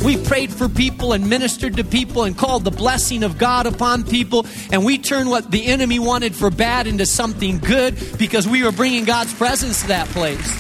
We prayed for people and ministered to people and called the blessing of God upon people. And we turned what the enemy wanted for bad into something good because we were bringing God's presence to that place.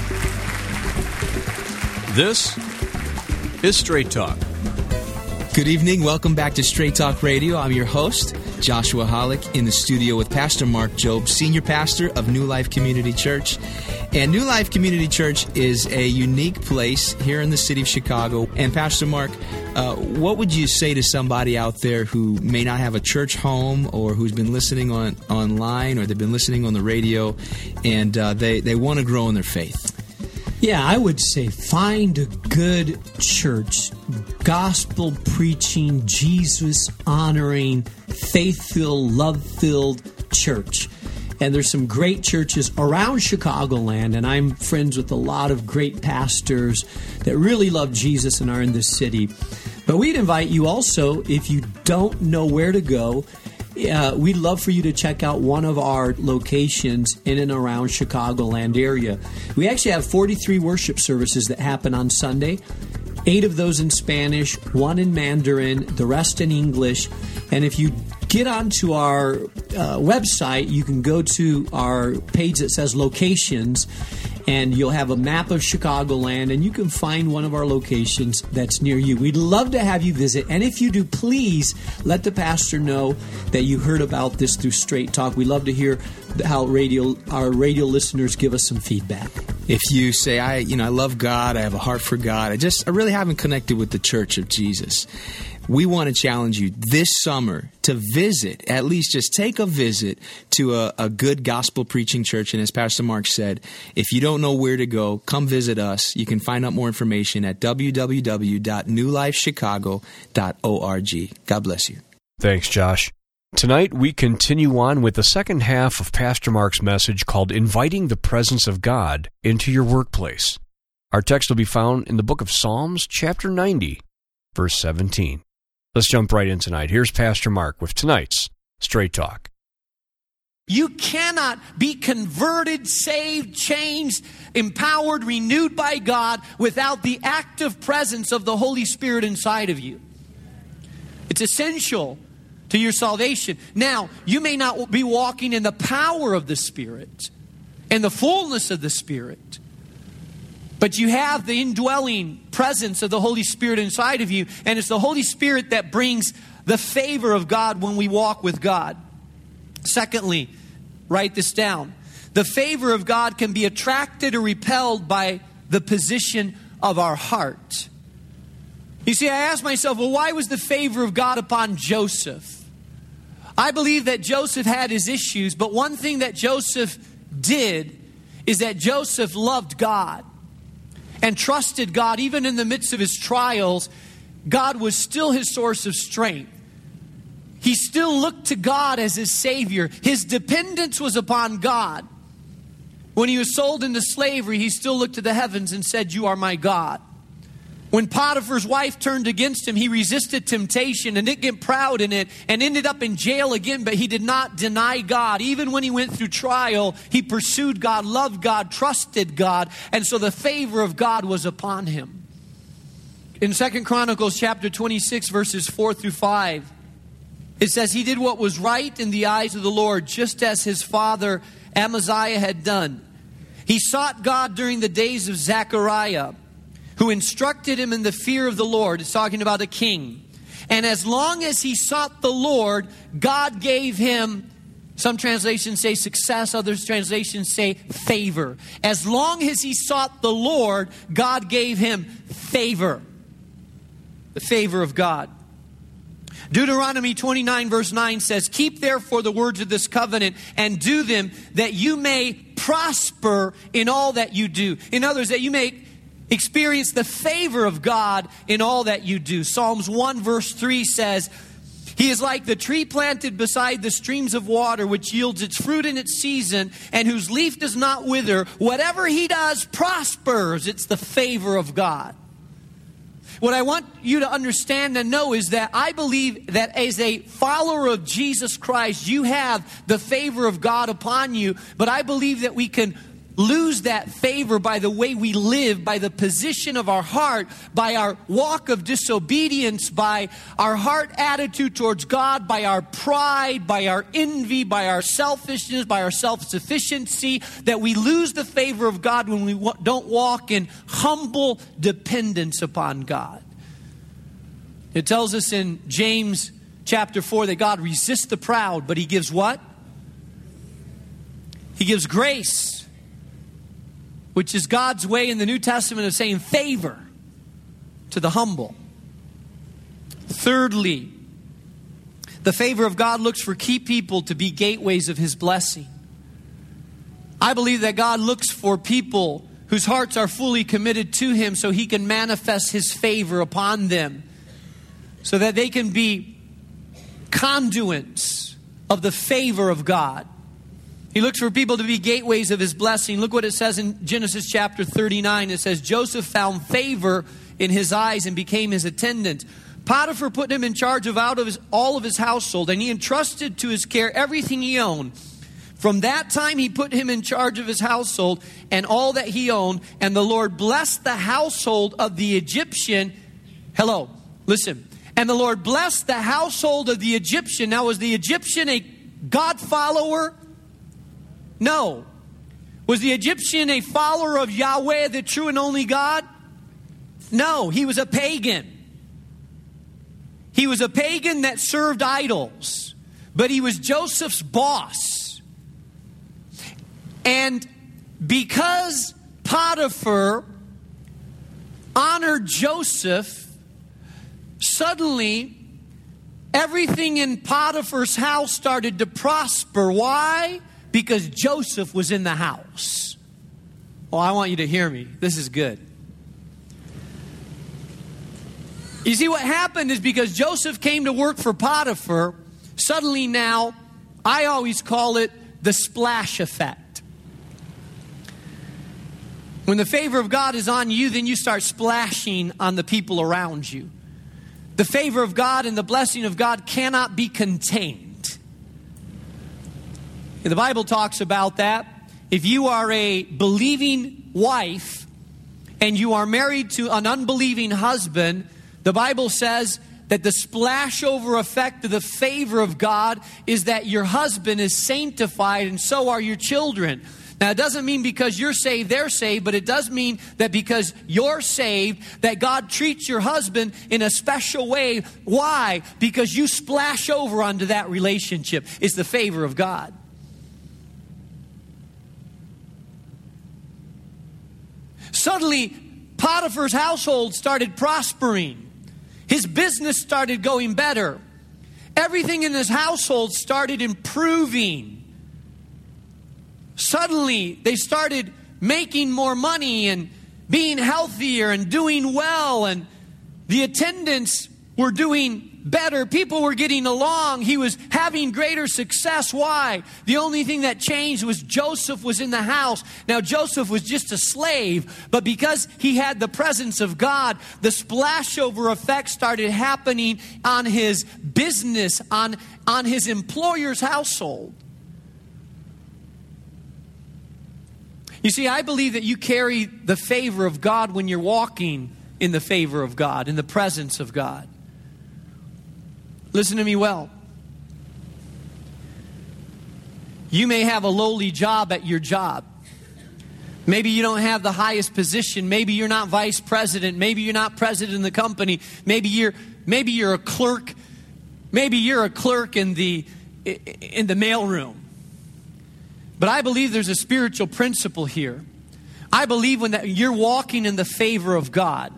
This is Straight Talk. Good evening. Welcome back to Straight Talk Radio. I'm your host, Joshua Hollick, in the studio with Pastor Mark Jobe, Senior Pastor of New Life Community Church. And New Life Community Church is a unique place here in the city of Chicago. And Pastor Mark, what would you say to somebody out there who may not have a church home or who's been listening online or they've been listening on the radio and they want to grow in their faith? Yeah, I would say find a good church, gospel preaching, Jesus honoring, faith-filled, love-filled church. And there's some great churches around Chicagoland, and I'm friends with a lot of great pastors that really love Jesus and are in this city. But we'd invite you also, if you don't know where to go, we'd love for you to check out one of our locations in and around Chicagoland area. We actually have 43 worship services that happen on Sunday, 8 of those in Spanish, 1 in Mandarin, the rest in English. And if you get onto our website, you can go to our page that says locations, and you'll have a map of Chicagoland, and you can find one of our locations that's near you. We'd love to have you visit, and if you do, please let the pastor know that you heard about this through Straight Talk. We love to hear how our radio listeners give us some feedback. If you say, I love God, I have a heart for God, I really haven't connected with the Church of Jesus, we want to challenge you this summer to visit, at least just take a visit to a good gospel preaching church. And as Pastor Mark said, if you don't know where to go, come visit us. You can find out more information at www.newlifechicago.org. God bless you. Thanks, Josh. Tonight, we continue on with the second half of Pastor Mark's message called Inviting the Presence of God into Your Workplace. Our text will be found in the book of Psalms, chapter 90, verse 17. Let's jump right in tonight. Here's Pastor Mark with tonight's Straight Talk. You cannot be converted, saved, changed, empowered, renewed by God without the active presence of the Holy Spirit inside of you. It's essential to your salvation. Now, you may not be walking in the power of the Spirit and the fullness of the Spirit, but you have the indwelling presence of the Holy Spirit inside of you, and it's the Holy Spirit that brings the favor of God when we walk with God. Secondly, write this down. The favor of God can be attracted or repelled by the position of our heart. You see, I asked myself, well, why was the favor of God upon Joseph? I believe that Joseph had his issues, but one thing that Joseph did is that Joseph loved God and trusted God. Even in the midst of his trials, God was still his source of strength. He still looked to God as his Savior. His dependence was upon God. When he was sold into slavery, he still looked to the heavens and said, "You are my God." When Potiphar's wife turned against him, he resisted temptation and didn't get proud in it and ended up in jail again, but he did not deny God. Even when he went through trial, he pursued God, loved God, trusted God, and so the favor of God was upon him. In 2 Chronicles chapter 26, verses 4 through 5, it says, he did what was right in the eyes of the Lord, just as his father Amaziah had done. He sought God during the days of Zechariah, who instructed him in the fear of the Lord. It's talking about a king. And as long as he sought the Lord, God gave him, some translations say success, others translations say favor. As long as he sought the Lord, God gave him favor. The favor of God. Deuteronomy 29 verse 9 says, keep therefore the words of this covenant and do them, that you may prosper in all that you do. In other words, that you may experience the favor of God in all that you do. Psalms 1 verse 3 says, he is like the tree planted beside the streams of water, which yields its fruit in its season, and whose leaf does not wither. Whatever he does prospers. It's the favor of God. What I want you to understand and know is that I believe that as a follower of Jesus Christ, you have the favor of God upon you. But I believe that we can lose that favor by the way we live, by the position of our heart, by our walk of disobedience, by our heart attitude towards God, by our pride, by our envy, by our selfishness, by our self-sufficiency, that we lose the favor of God when we don't walk in humble dependence upon God. It tells us in James chapter 4 that God resists the proud, but He gives what? He gives grace, which is God's way in the New Testament of saying favor to the humble. Thirdly, the favor of God looks for key people to be gateways of His blessing. I believe that God looks for people whose hearts are fully committed to Him so He can manifest His favor upon them, so that they can be conduits of the favor of God. He looks for people to be gateways of His blessing. Look what it says in Genesis chapter 39. It says, Joseph found favor in his eyes and became his attendant. Potiphar put him in charge of all of his household, and he entrusted to his care everything he owned. From that time he put him in charge of his household and all that he owned, and the Lord blessed the household of the Egyptian. Hello, listen. And the Lord blessed the household of the Egyptian. Now, was the Egyptian a God follower? No. Was the Egyptian a follower of Yahweh, the true and only God? No, he was a pagan. He was a pagan that served idols. But he was Joseph's boss. And because Potiphar honored Joseph, suddenly everything in Potiphar's house started to prosper. Why? Because Joseph was in the house. Oh, I want you to hear me. This is good. You see, what happened is because Joseph came to work for Potiphar, suddenly now, I always call it the splash effect. When the favor of God is on you, then you start splashing on the people around you. The favor of God and the blessing of God cannot be contained. The Bible talks about that. If you are a believing wife and you are married to an unbelieving husband, the Bible says that the splash over effect of the favor of God is that your husband is sanctified and so are your children. Now, it doesn't mean because you're saved, they're saved, but it does mean that because you're saved, that God treats your husband in a special way. Why? Because you splash over onto that relationship. It's the favor of God. Suddenly, Potiphar's household started prospering. His business started going better. Everything in his household started improving. Suddenly, they started making more money and being healthier and doing well. And the attendants were doing better. People were getting along. He was having greater success. Why? The only thing that changed was Joseph was in the house. Now, Joseph was just a slave, but because he had the presence of God, the splashover effect started happening on his business, on his employer's household. You see, I believe that you carry the favor of God when you're walking in the favor of God, in the presence of God. Listen to me well. You may have a lowly job at your job. Maybe you don't have the highest position. Maybe you're not vice president. Maybe you're not president of the company. Maybe you're a clerk. Maybe you're a clerk in the mailroom. But I believe there's a spiritual principle here. I believe when you're walking in the favor of God,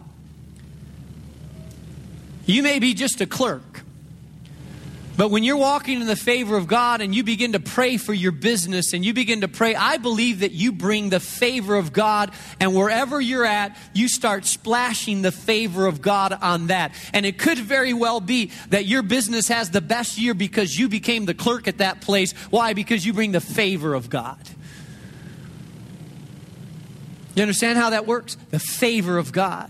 you may be just a clerk. But when you're walking in the favor of God and you begin to pray for your business and you begin to pray, I believe that you bring the favor of God, and wherever you're at, you start splashing the favor of God on that. And it could very well be that your business has the best year because you became the clerk at that place. Why? Because you bring the favor of God. You understand how that works? The favor of God.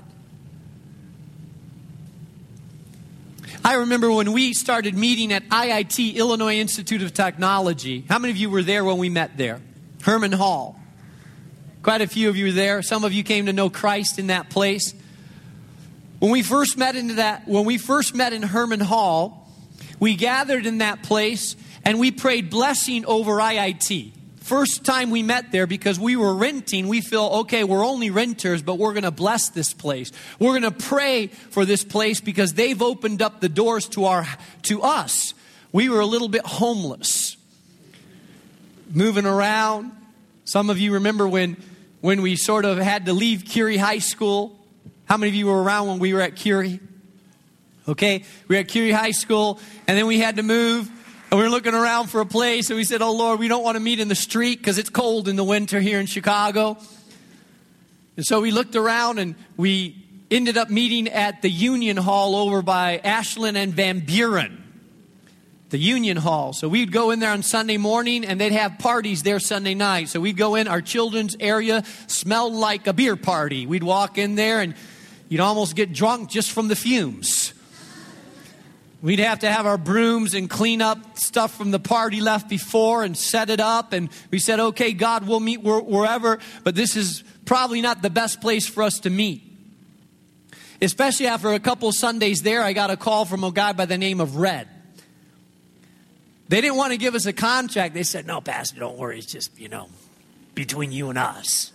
I remember when we started meeting at IIT, Illinois Institute of Technology. How many of you were there when we met there? Herman Hall. Quite a few of you were there. Some of you came to know Christ in that place. When we first met in Herman Hall, we gathered in that place and we prayed blessing over IIT. First time we met there, because we were renting, we feel, okay, we're only renters, but we're going to bless this place. We're going to pray for this place because they've opened up the doors to us. We were a little bit homeless, moving around. Some of you remember when we sort of had to leave Curie High School. How many of you were around when we were at Curie? Okay, we were at Curie High School, and then we had to move, and we were looking around for a place, and we said, oh, Lord, we don't want to meet in the street because it's cold in the winter here in Chicago. And so we looked around, and we ended up meeting at the Union Hall over by Ashland and Van Buren. The Union Hall. So we'd go in there on Sunday morning, and they'd have parties there Sunday night. So we'd go in, our children's area smelled like a beer party. We'd walk in there, and you'd almost get drunk just from the fumes. We'd have to have our brooms and clean up stuff from the party left before and set it up. And we said, okay, God, we'll meet wherever, but this is probably not the best place for us to meet. Especially after a couple Sundays there, I got a call from a guy by the name of Red. They didn't want to give us a contract. They said, no, Pastor, don't worry. It's just, between you and us.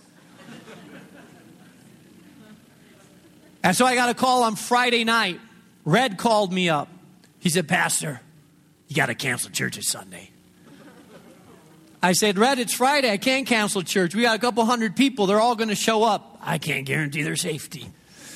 And so I got a call on Friday night. Red called me up. He said, Pastor, you got to cancel church this Sunday. I said, Red, it's Friday. I can't cancel church. We got a couple hundred people. They're all going to show up. I can't guarantee their safety.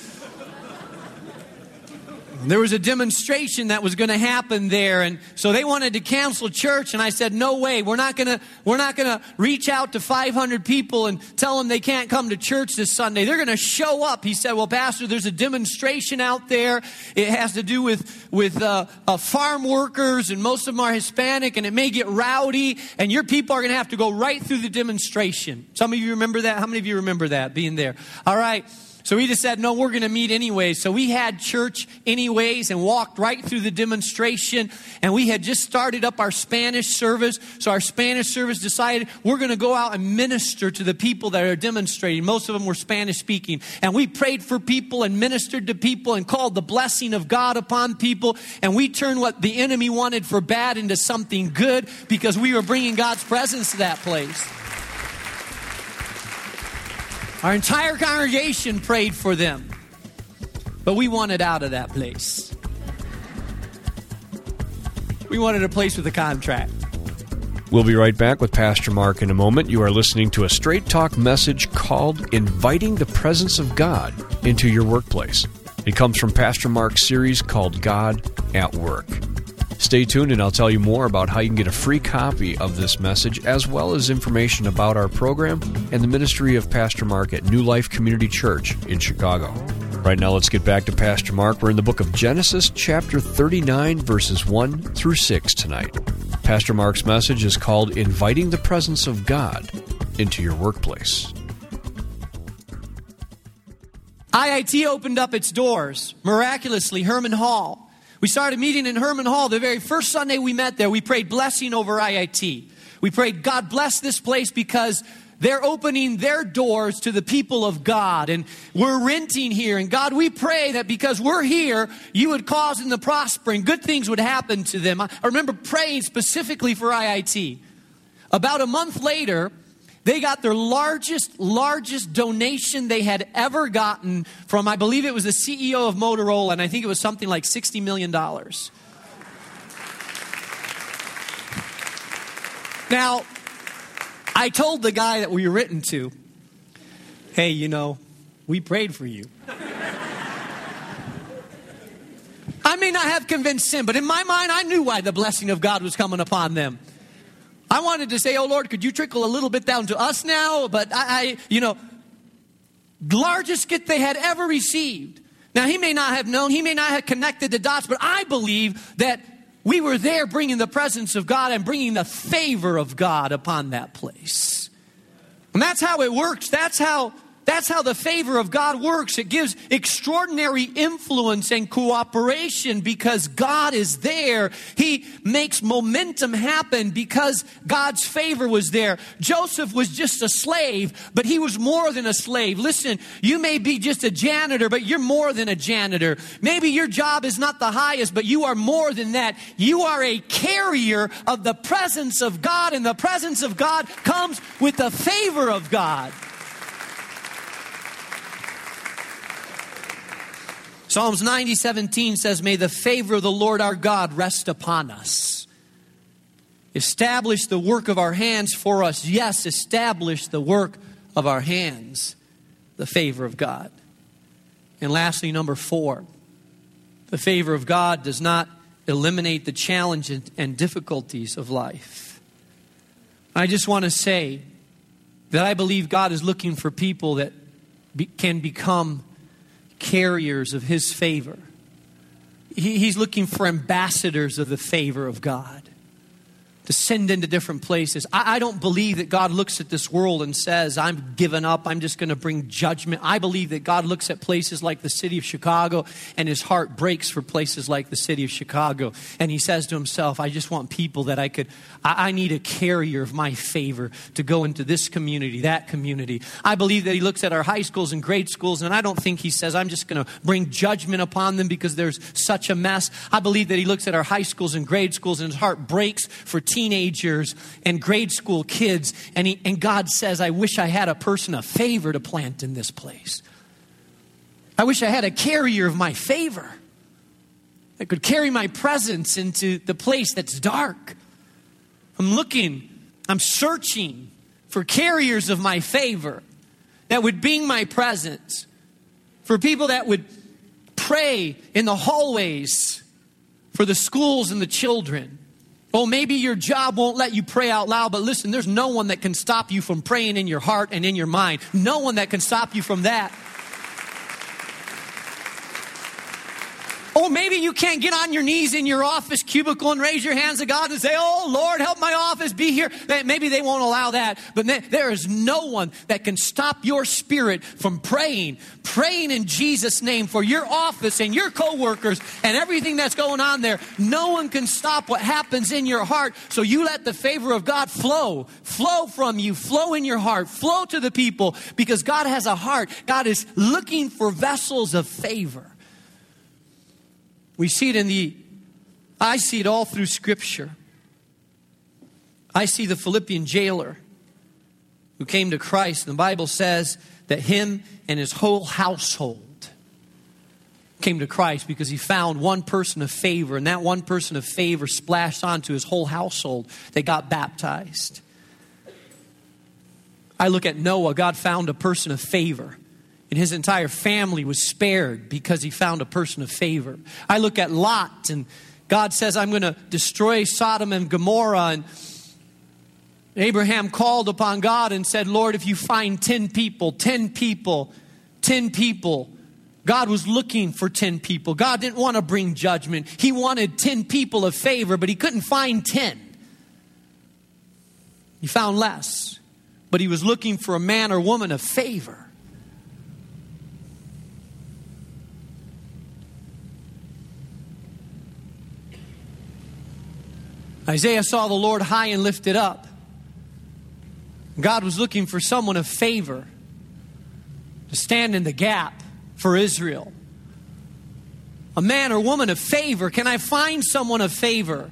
There was a demonstration that was going to happen there, and so they wanted to cancel church, and I said, no way. We're not going to reach out to 500 people and tell them they can't come to church this Sunday. They're going to show up. He said, well, Pastor, there's a demonstration out there. It has to do with farm workers, and most of them are Hispanic, and it may get rowdy, and your people are going to have to go right through the demonstration. Some of you remember that? How many of you remember that, being there? All right. So we just said, no, we're going to meet anyways. So we had church anyways and walked right through the demonstration. And we had just started up our Spanish service. So our Spanish service decided we're going to go out and minister to the people that are demonstrating. Most of them were Spanish speaking. And we prayed for people and ministered to people and called the blessing of God upon people. And we turned what the enemy wanted for bad into something good because we were bringing God's presence to that place. Our entire congregation prayed for them. But we wanted out of that place. We wanted a place with a contract. We'll be right back with Pastor Mark in a moment. You are listening to a Straight Talk message called Inviting the Presence of God into Your Workplace. It comes from Pastor Mark's series called God at Work. Stay tuned and I'll tell you more about how you can get a free copy of this message, as well as information about our program and the ministry of Pastor Mark at New Life Community Church in Chicago. Right now, let's get back to Pastor Mark. We're in the book of Genesis, chapter 39, verses 1 through 6 tonight. Pastor Mark's message is called Inviting the Presence of God into Your Workplace. IIT opened up its doors, miraculously, Herman Hall. We started meeting in Herman Hall. The very first Sunday we met there, we prayed blessing over IIT. We prayed, God bless this place because they're opening their doors to the people of God. And we're renting here. And God, we pray that because we're here, you would cause them to prosper and good things would happen to them. I remember praying specifically for IIT. About a month later, they got their largest donation they had ever gotten from, I believe it was the CEO of Motorola, and I think it was something like $60 million. Now, I told the guy that we were written to, hey, we prayed for you. I may not have convinced him, but in my mind, I knew why the blessing of God was coming upon them. I wanted to say, oh, Lord, could you trickle a little bit down to us now? But the largest gift they had ever received. Now, he may not have known, he may not have connected the dots, but I believe that we were there bringing the presence of God and bringing the favor of God upon that place. And that's how it works. That's how That's how the favor of God works. It gives extraordinary influence and cooperation because God is there. He makes momentum happen because God's favor was there. Joseph was just a slave, but he was more than a slave. Listen, you may be just a janitor, but you're more than a janitor. Maybe your job is not the highest, but you are more than that. You are a carrier of the presence of God, and the presence of God comes with the favor of God. Psalms 90:17 says, "May the favor of the Lord our God rest upon us. Establish the work of our hands for us." Yes, establish the work of our hands, the favor of God. And lastly, number 4, the favor of God does not eliminate the challenges and difficulties of life. I just want to say that I believe God is looking for people that can become carriers of His favor. He's looking for ambassadors of the favor of God to send into different places. I don't believe that God looks at this world and says, "I'm giving up, I'm just going to bring judgment." I believe that God looks at places like the city of Chicago and His heart breaks for places like the city of Chicago. And He says to Himself, "I just want people that I need a carrier of my favor to go into this community, that community." I believe that He looks at our high schools and grade schools, and I don't think He says, "I'm just going to bring judgment upon them because there's such a mess." I believe that He looks at our high schools and grade schools and His heart breaks for teenagers and grade school kids, and God says, "I wish I had a person of favor to plant in this place. I wish I had a carrier of my favor that could carry my presence into the place that's dark." I'm searching for carriers of my favor that would bring my presence, for people that would pray in the hallways for the schools and the children. Oh, maybe your job won't let you pray out loud, but listen, there's no one that can stop you from praying in your heart and in your mind. No one that can stop you from that. Or maybe you can't get on your knees in your office cubicle and raise your hands to God and say, "Oh, Lord, help my office be here." Maybe they won't allow that. But there is no one that can stop your spirit from praying in Jesus' name for your office and your coworkers and everything that's going on there. No one can stop what happens in your heart. So you let the favor of God flow from you, flow in your heart, flow to the people, because God has a heart. God is looking for vessels of favor. We see it I see it all through Scripture. I see the Philippian jailer who came to Christ. And the Bible says that him and his whole household came to Christ because he found one person of favor. And that one person of favor splashed onto his whole household. They got baptized. I look at Noah. God found a person of favor. And his entire family was spared because he found a person of favor. I look at Lot, and God says, "I'm going to destroy Sodom and Gomorrah." And Abraham called upon God and said, "Lord, if you find 10 people. God was looking for 10 people. God didn't want to bring judgment. He wanted 10 people of favor, but he couldn't find 10. He found less, but he was looking for a man or woman of favor. Isaiah saw the Lord high and lifted up. God was looking for someone of favor to stand in the gap for Israel. A man or woman of favor. Can I find someone of favor?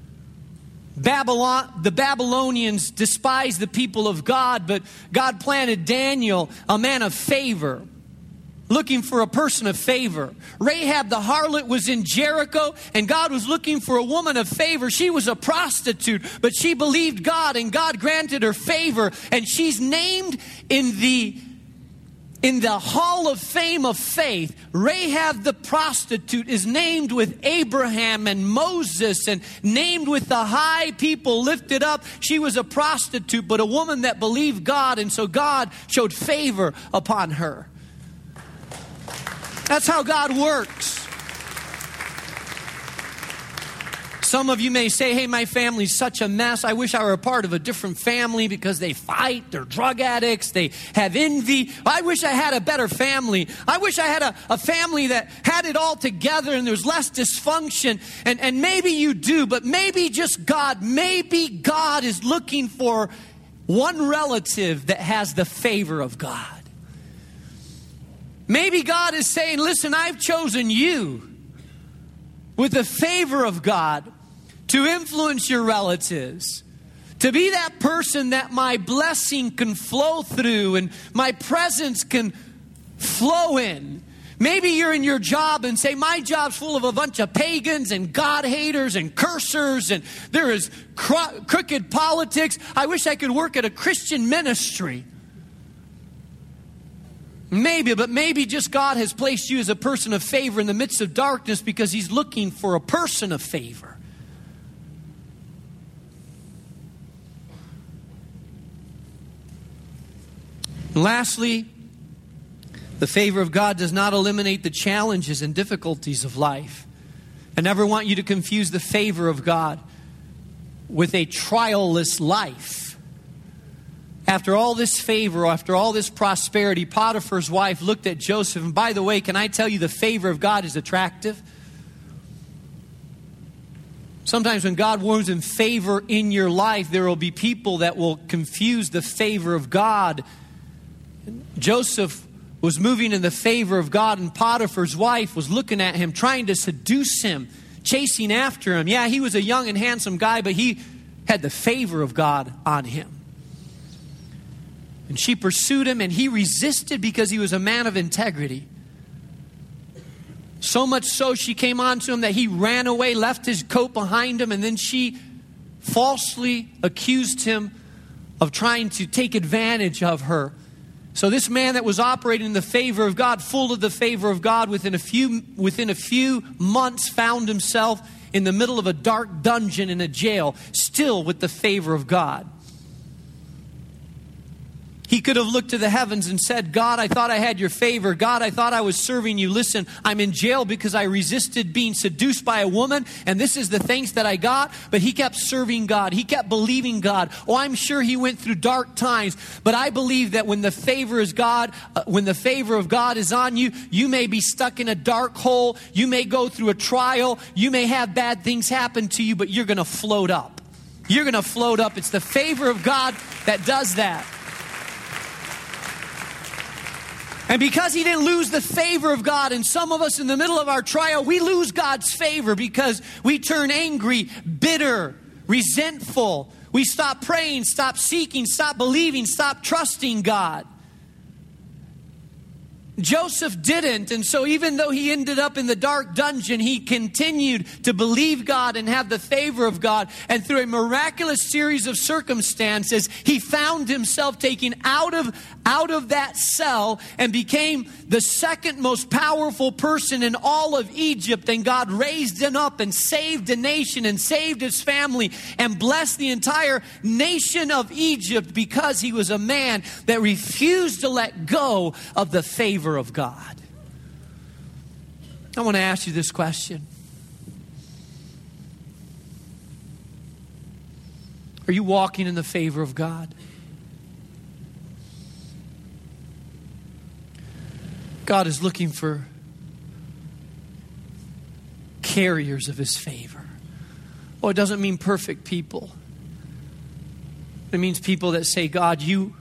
The Babylonians despised the people of God, but God planted Daniel, a man of favor, looking for a person of favor. Rahab the harlot was in Jericho, and God was looking for a woman of favor. She was a prostitute, but she believed God, and God granted her favor. And she's named in the Hall of Fame of faith. Rahab the prostitute is named with Abraham and Moses, and named with the high people lifted up. She was a prostitute, but a woman that believed God, and so God showed favor upon her. That's how God works. Some of you may say, hey, my family's such a mess. I wish I were a part of a different family because they fight, they're drug addicts, they have envy. I wish I had a better family. I wish I had a family that had it all together and there's less dysfunction. And maybe you do, but maybe God is looking for one relative that has the favor of God. Maybe God is saying, listen, I've chosen you with the favor of God to influence your relatives, to be that person that my blessing can flow through and my presence can flow in. Maybe you're in your job and say, my job's full of a bunch of pagans and God haters and cursers and there is crooked politics. I wish I could work at a Christian ministry. Maybe just God has placed you as a person of favor in the midst of darkness because He's looking for a person of favor. And lastly, the favor of God does not eliminate the challenges and difficulties of life. I never want you to confuse the favor of God with a trial-less life. After all this favor, after all this prosperity, Potiphar's wife looked at Joseph. And by the way, can I tell you the favor of God is attractive? Sometimes when God works in favor in your life, there will be people that will confuse the favor of God. Joseph was moving in the favor of God, and Potiphar's wife was looking at him, trying to seduce him, chasing after him. Yeah, he was a young and handsome guy, but he had the favor of God on him. And she pursued him, and he resisted because he was a man of integrity. So much so, she came on to him that he ran away, left his coat behind him, and then she falsely accused him of trying to take advantage of her. So this man that was operating in the favor of God, full of the favor of God, within a few months found himself in the middle of a dark dungeon in a jail, still with the favor of God. He could have looked to the heavens and said, God, I thought I had your favor. God, I thought I was serving you. Listen, I'm in jail because I resisted being seduced by a woman, and this is the thanks that I got. But he kept serving God. He kept believing God. Oh, I'm sure he went through dark times, but I believe that when the favor is God, when the favor of God is on you, you may be stuck in a dark hole. You may go through a trial. You may have bad things happen to you, but you're going to float up. You're going to float up. It's the favor of God that does that. And because he didn't lose the favor of God, and some of us in the middle of our trial, we lose God's favor because we turn angry, bitter, resentful. We stop praying, stop seeking, stop believing, stop trusting God. Joseph didn't, and so even though he ended up in the dark dungeon, he continued to believe God and have the favor of God. And through a miraculous series of circumstances, he found himself taken out of that cell and became the second most powerful person in all of Egypt. And God raised him up and saved a nation and saved his family and blessed the entire nation of Egypt because he was a man that refused to let go of the favor of God. I want to ask you this question. Are you walking in the favor of God? God is looking for carriers of His favor. Oh, it doesn't mean perfect people. It means people that say, God, you,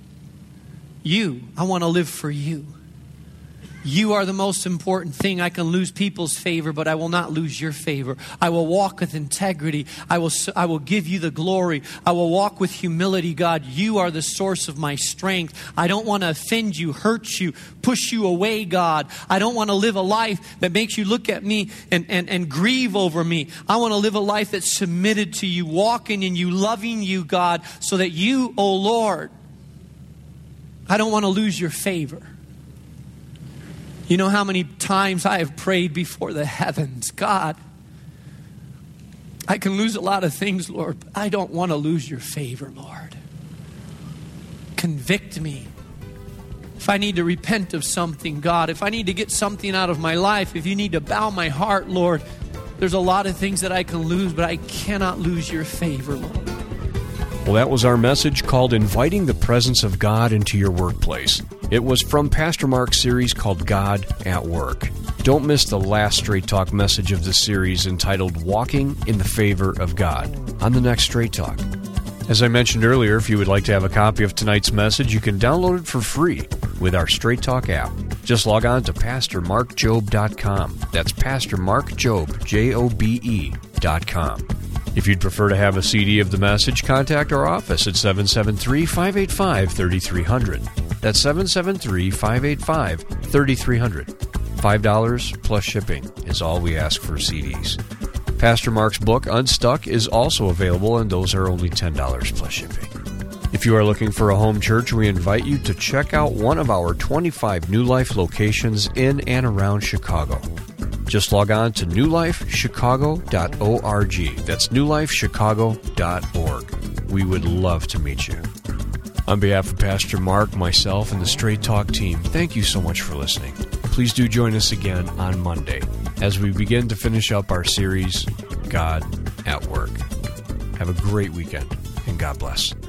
I want to live for you. You are the most important thing. I can lose people's favor, but I will not lose your favor. I will walk with integrity. I will give you the glory. I will walk with humility, God. You are the source of my strength. I don't want to offend you, hurt you, push you away, God. I don't want to live a life that makes you look at me and grieve over me. I want to live a life that's submitted to you, walking in you, loving you, God, so that you, oh Lord, I don't want to lose your favor. You know how many times I have prayed before the heavens, God, I can lose a lot of things, Lord, but I don't want to lose your favor, Lord. Convict me. If I need to repent of something, God, if I need to get something out of my life, if you need to bow my heart, Lord, There's a lot of things that I can lose, but I cannot lose your favor, Lord. Well, that was our message called Inviting the Presence of God into Your Workplace. It was from Pastor Mark's series called God at Work. Don't miss the last Straight Talk message of the series entitled Walking in the Favor of God on the next Straight Talk. As I mentioned earlier, if you would like to have a copy of tonight's message, you can download it for free with our Straight Talk app. Just log on to PastorMarkJobe.com. That's PastorMarkJobe, Jobe.com. If you'd prefer to have a CD of the message, contact our office at 773-585-3300. That's 773-585-3300. $5 plus shipping is all we ask for CDs. Pastor Mark's book, Unstuck, is also available, and those are only $10 plus shipping. If you are looking for a home church, we invite you to check out one of our 25 New Life locations in and around Chicago. Just log on to newlifechicago.org. That's newlifechicago.org. We would love to meet you. On behalf of Pastor Mark, myself, and the Straight Talk team, thank you so much for listening. Please do join us again on Monday as we begin to finish up our series, God at Work. Have a great weekend, and God bless.